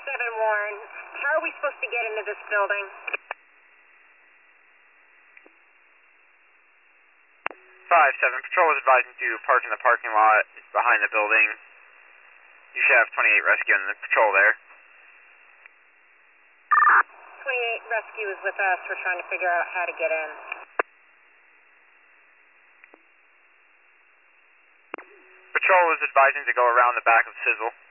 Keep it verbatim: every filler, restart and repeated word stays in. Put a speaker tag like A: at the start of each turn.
A: seven Warren. How are we supposed to get into this building?
B: five seven, Patrol was advising to park in the parking lot behind the building. You should have twenty-eight rescue on the patrol there.
A: twenty-eight rescue is with us. We're trying to figure out how to get in.
B: Patrol was advising to go around the back of Sizzle.